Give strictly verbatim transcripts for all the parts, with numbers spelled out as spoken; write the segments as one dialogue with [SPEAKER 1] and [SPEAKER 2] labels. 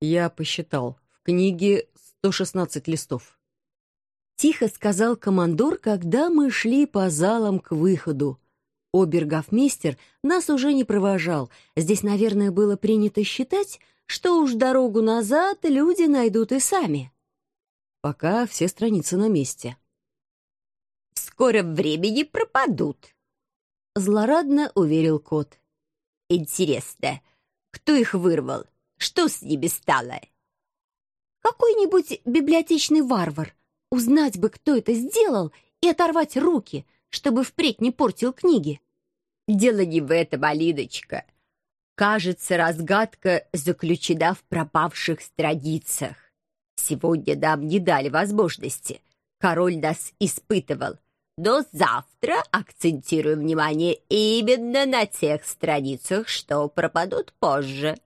[SPEAKER 1] Я посчитал. В книге сто шестнадцать листов.
[SPEAKER 2] Тихо сказал командор, когда мы шли по залам к выходу. Обергофмейстер нас уже не провожал. Здесь, наверное, было принято считать, что уж дорогу назад люди найдут и сами.
[SPEAKER 1] Пока все страницы на месте.
[SPEAKER 3] «В скором времени пропадут», — злорадно уверил кот. «Интересно, кто их вырвал? Что с ними стало?»
[SPEAKER 2] «Какой-нибудь библиотечный варвар. Узнать бы, кто это сделал, и оторвать руки, чтобы впредь не портил книги».
[SPEAKER 3] «Дело не в этом, Алиночка. Кажется, разгадка заключена в пропавших страницах. Сегодня нам не дали возможности. Король нас испытывал. Но завтра акцентируем внимание именно на тех страницах, что пропадут позже».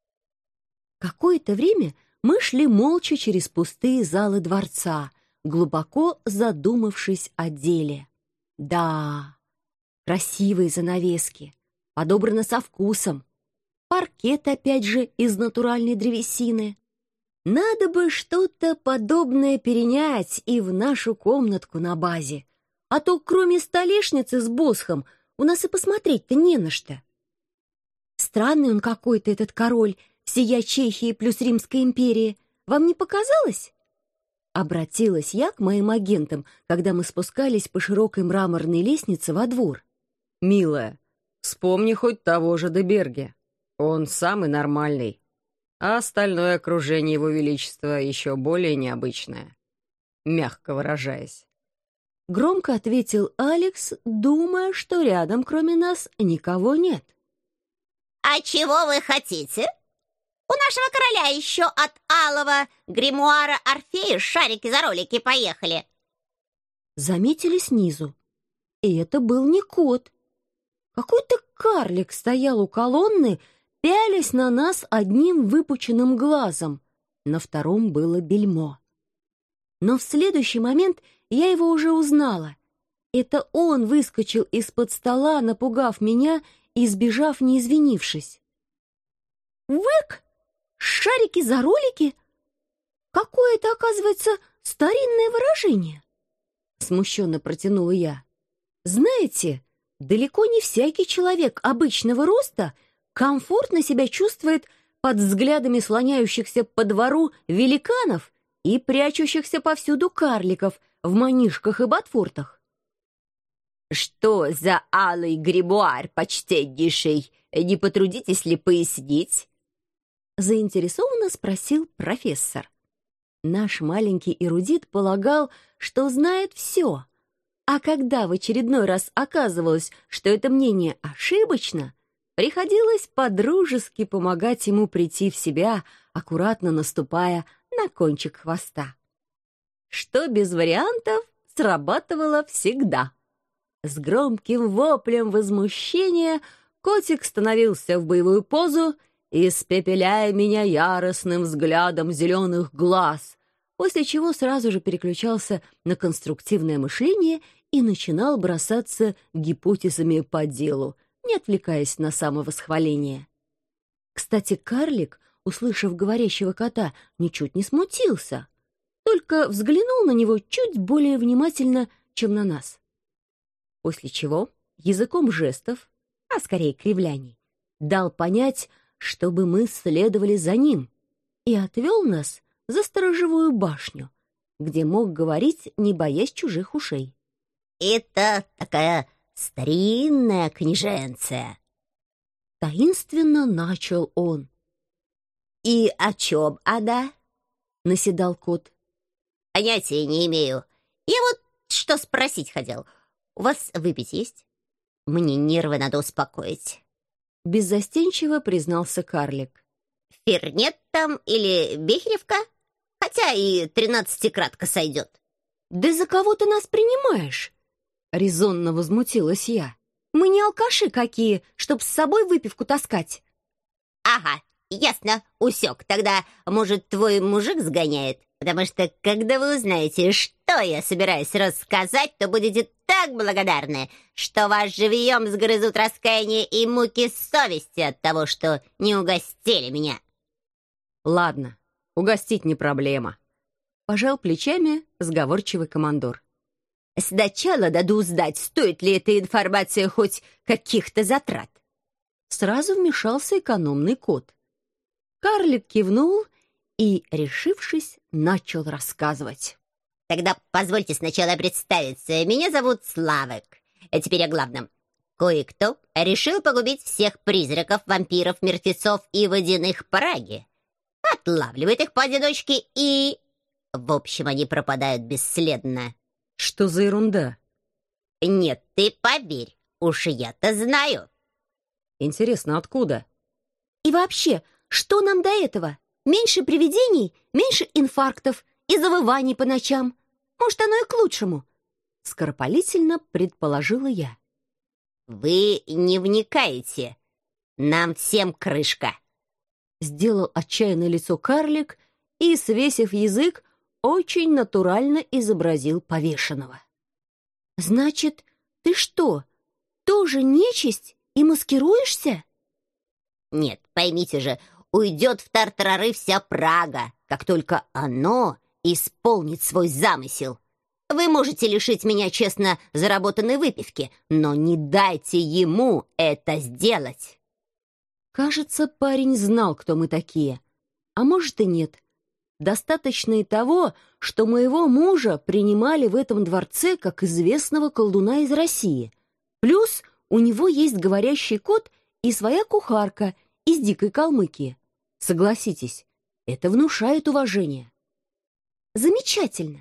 [SPEAKER 2] Какое-то время мы шли молча через пустые залы дворца, глубоко задумавшись о деле. Да, красивые занавески, подобраны со вкусом. Паркет, опять же, из натуральной древесины. Надо бы что-то подобное перенять и в нашу комнатку на базе. А то кроме столешницы с босхом у нас и посмотреть-то не на что. Странный он какой-то, этот король, всея Чехии плюс Римской империи. Вам не показалось? Обратилась я к моим агентам, когда мы спускались по широкой мраморной лестнице во двор.
[SPEAKER 1] «Милая, вспомни хоть того же Деберге. Он самый нормальный. А остальное окружение его величества еще более необычное, мягко выражаясь».
[SPEAKER 2] Громко ответил Алекс, думая, что рядом, кроме нас, никого нет.
[SPEAKER 4] «А чего вы хотите? У нашего короля еще от алого гримуара Орфея шарики за ролики поехали».
[SPEAKER 2] Заметили снизу. И это был не кот. Какой-то карлик стоял у колонны, пялясь на нас одним выпученным глазом. На втором было бельмо. Но в следующий момент я его уже узнала. Это он выскочил из-под стола, напугав меня и сбежав, не извинившись. «Вык! Шарики за ролики? Какое это, оказывается, старинное выражение!» Смущенно протянула я. «Знаете, далеко не всякий человек обычного роста комфортно себя чувствует под взглядами слоняющихся по двору великанов и прячущихся повсюду карликов в манишках и ботфортах».
[SPEAKER 3] «Что за алый гримуар, почтеннейший? Не потрудитесь ли пояснить?»
[SPEAKER 2] Заинтересованно спросил профессор. Наш маленький эрудит полагал, что знает все, а когда в очередной раз оказывалось, что это мнение ошибочно, приходилось подружески помогать ему прийти в себя, аккуратно наступая на кончик хвоста. Что без вариантов срабатывало всегда. С громким воплем возмущения котик становился в боевую позу, испепеляя меня яростным взглядом зеленых глаз, после чего сразу же переключался на конструктивное мышление и начинал бросаться гипотезами по делу, не отвлекаясь на самовосхваление. Кстати, карлик, услышав говорящего кота, ничуть не смутился, только взглянул на него чуть более внимательно, чем на нас. После чего языком жестов, а скорее кривляний, дал понять, чтобы мы следовали за ним, и отвел нас за сторожевую башню, где мог говорить, не боясь чужих ушей.
[SPEAKER 4] «Это такая старинная книженция»,
[SPEAKER 2] — таинственно начал он.
[SPEAKER 4] «И о чем она?»
[SPEAKER 2] — наседал кот.
[SPEAKER 4] «Понятия не имею. Я вот что спросить хотел. У вас выпить есть? Мне нервы надо успокоить».
[SPEAKER 2] Беззастенчиво признался карлик.
[SPEAKER 4] «Фернет там или Бехеревка? Хотя и тринадцатикратка сойдет».
[SPEAKER 2] «Да за кого ты нас принимаешь?» — резонно возмутилась я. «Мы не алкаши какие, чтоб с собой выпивку таскать».
[SPEAKER 4] «Ага, ясно, усек. Тогда, может, твой мужик сгоняет? Потому что, когда вы узнаете, что я собираюсь рассказать, то будете так благодарны, что вас живьем сгрызут раскаяние и муки совести от того, что не угостили меня».
[SPEAKER 1] Ладно, угостить не проблема. Пожал плечами сговорчивый командор.
[SPEAKER 3] Сначала надо узнать, стоит ли эта информация хоть каких-то затрат.
[SPEAKER 2] Сразу вмешался экономный кот. Карлик кивнул и, решившись, начал рассказывать.
[SPEAKER 4] Тогда позвольте сначала представиться. Меня зовут Славик. А теперь о главном. Кое-кто решил погубить всех призраков, вампиров, мертвецов и водяных Праги. Отлавливает их поодиночке и... В общем, они пропадают бесследно.
[SPEAKER 1] Что за ерунда?
[SPEAKER 4] Нет, ты поверь, уж я-то знаю.
[SPEAKER 1] Интересно, откуда?
[SPEAKER 2] И вообще, что нам до этого? Меньше привидений, меньше инфарктов и завываний по ночам. Может, оно и к лучшему. Скоропалительно предположила я.
[SPEAKER 4] Вы не вникаете. Нам всем крышка.
[SPEAKER 2] Сделал отчаянное лицо карлик и, свесив язык, очень натурально изобразил повешенного. «Значит, ты что, тоже нечисть и маскируешься?»
[SPEAKER 4] Нет, поймите же, уйдет в тартарары вся Прага, как только оно исполнит свой замысел. Вы можете лишить меня честно заработанной выпивки, но не дайте ему это сделать.
[SPEAKER 2] Кажется, парень знал, кто мы такие. А может и нет. Достаточно и того, что моего мужа принимали в этом дворце как известного колдуна из России. Плюс у него есть говорящий кот и своя кухарка из дикой Калмыкии. Согласитесь, это внушает уважение. Замечательно.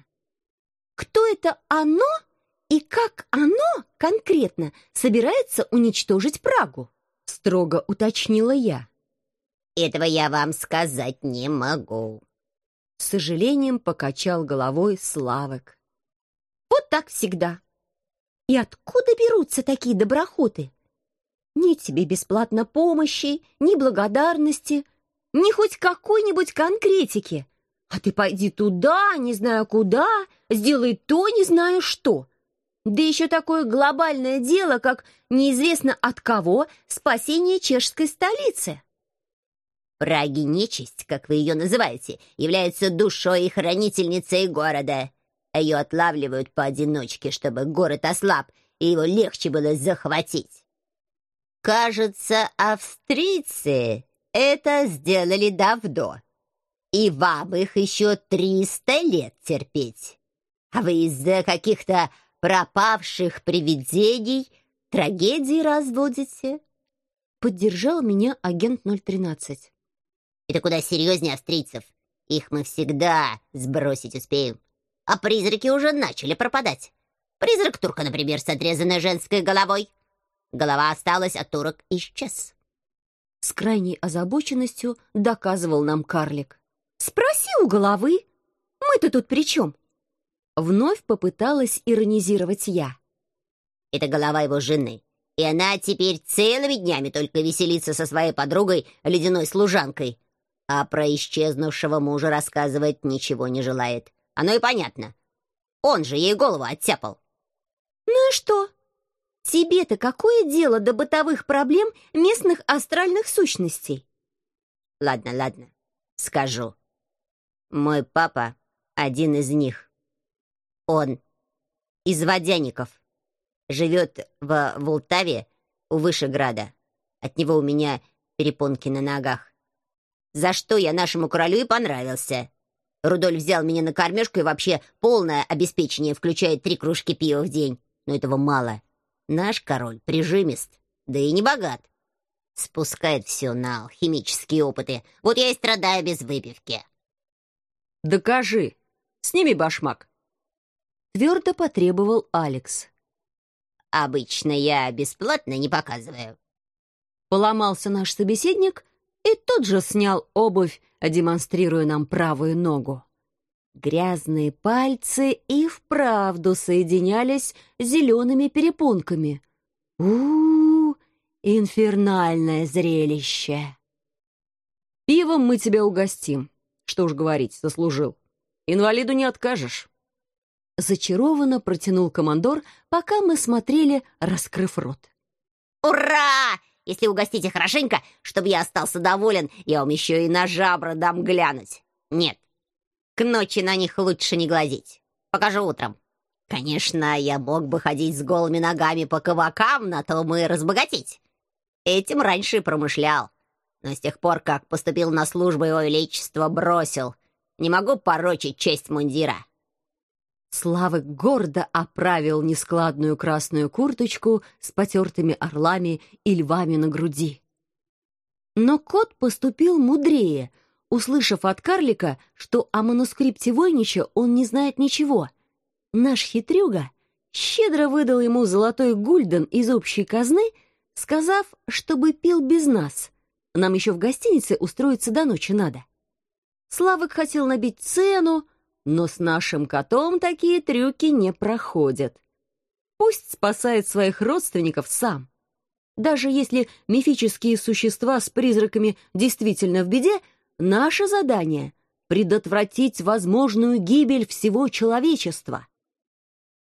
[SPEAKER 2] Кто это оно и как оно конкретно собирается уничтожить Прагу? Строго уточнила я.
[SPEAKER 4] Этого я вам сказать не могу.
[SPEAKER 2] С сожалением покачал головой Славик. Вот так всегда. И откуда берутся такие доброхоты? Ни тебе бесплатно помощи, ни благодарности, ни хоть какой-нибудь конкретики. А ты пойди туда, не знаю куда, сделай то, не знаю что. Да еще такое глобальное дело, как неизвестно от кого спасение чешской столицы.
[SPEAKER 4] Праги нечисть, как вы ее называете, является душой и хранительницей города. Ее отлавливают поодиночке, чтобы город ослаб, и его легче было захватить. Кажется, австрийцы это сделали давно, и вам их еще триста лет терпеть. А вы из-за каких-то пропавших привидений трагедии разводите?
[SPEAKER 2] Поддержал меня агент ноль тринадцать.
[SPEAKER 4] Это куда серьезнее австрийцев. Их мы всегда сбросить успеем. А призраки уже начали пропадать. Призрак турка, например, с отрезанной женской головой. Голова осталась, а турок исчез.
[SPEAKER 2] С крайней озабоченностью доказывал нам карлик. «Спроси у головы. Мы-то тут при чем?» Вновь попыталась иронизировать я.
[SPEAKER 4] Это голова его жены. И она теперь целыми днями только веселится со своей подругой, ледяной служанкой. А про исчезнувшего мужа рассказывать ничего не желает. Оно и понятно. Он же ей голову оттяпал.
[SPEAKER 2] Ну и что? Тебе-то какое дело до бытовых проблем местных астральных сущностей?
[SPEAKER 4] Ладно, ладно, скажу. Мой папа один из них. Он из водяников. Живет в Волтаве у Вышеграда. От него у меня перепонки на ногах. За что я нашему королю и понравился. Рудольф взял меня на кормежку и вообще полное обеспечение, включая три кружки пива в день. Но этого мало. Наш король прижимист, да и не богат. Спускает все на алхимические опыты. Вот я и страдаю без выпивки.
[SPEAKER 1] Докажи. Сними башмак.
[SPEAKER 2] Твердо потребовал Алекс.
[SPEAKER 4] Обычно я бесплатно не показываю.
[SPEAKER 2] Поломался наш собеседник и тут же снял обувь, демонстрируя нам правую ногу. Грязные пальцы и вправду соединялись зелеными перепонками. У-у-у, инфернальное зрелище!
[SPEAKER 1] Пивом мы тебя угостим. Что уж говорить, заслужил. Инвалиду не откажешь.
[SPEAKER 2] Зачарованно протянул командор, пока мы смотрели, раскрыв рот.
[SPEAKER 4] Ура! Если угостите хорошенько, чтобы я остался доволен, я вам еще и на жабры дам глянуть. Нет, к ночи на них лучше не глазеть. Покажу утром. Конечно, я мог бы ходить с голыми ногами по кабакам, на том и разбогатеть. Этим раньше и промышлял. Но с тех пор, как поступил на службу Его Величества, бросил. Не могу порочить честь мундира».
[SPEAKER 2] Славик гордо оправил нескладную красную курточку с потертыми орлами и львами на груди. Но кот поступил мудрее, услышав от карлика, что о манускрипте Войнича он не знает ничего. Наш хитрюга щедро выдал ему золотой гульден из общей казны, сказав, чтобы пил без нас. Нам еще в гостинице устроиться до ночи надо. Славик хотел набить цену, но с нашим котом такие трюки не проходят. Пусть спасает своих родственников сам. Даже если мифические существа с призраками действительно в беде, наше задание — предотвратить возможную гибель всего человечества.